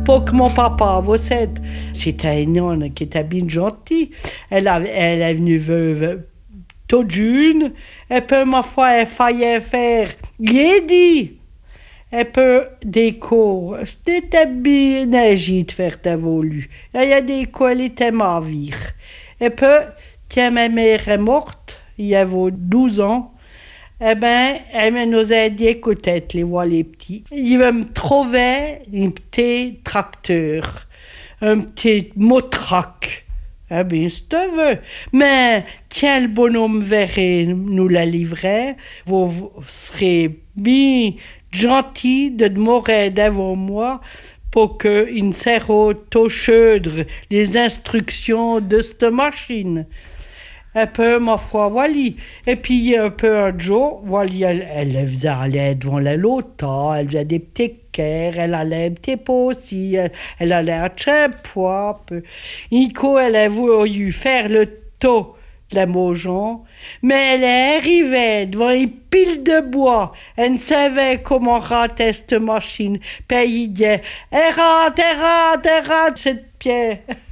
pour que mon papa, vous savez, c'était une nonne qui était bien gentille. Elle est venue veuve toute jeune, et puis ma foi, elle fallait faire, il dit, et puis des cours, c'était bien agi de faire des volus. Il y a des cours, elle était ma vie. Et puis, quand ma mère est morte, il y avait 12 ans, eh ben, elle nous a dit, écoutez, les voix les petits, il va me trouver un petit tracteur, un petit motrac. Eh bien, si tu veux. Mais, tiens, le bonhomme verrait nous la livrer, vous serez bien gentil de demeurer devant moi pour qu'il ne serre au chaudre les instructions de cette machine. Un peu, ma foi, voilà. Et puis, un peu un jour, voilà, elle faisait aller devant la lota, elle faisait des petits cœurs, elle allait un petit peu aussi, elle allait à Tchèpois. Nico, elle a voulu faire le tour de la Mojon, mais elle est arrivée devant une pile de bois. Elle ne savait comment rater cette machine. Puis il dit, elle rate, cette pierre.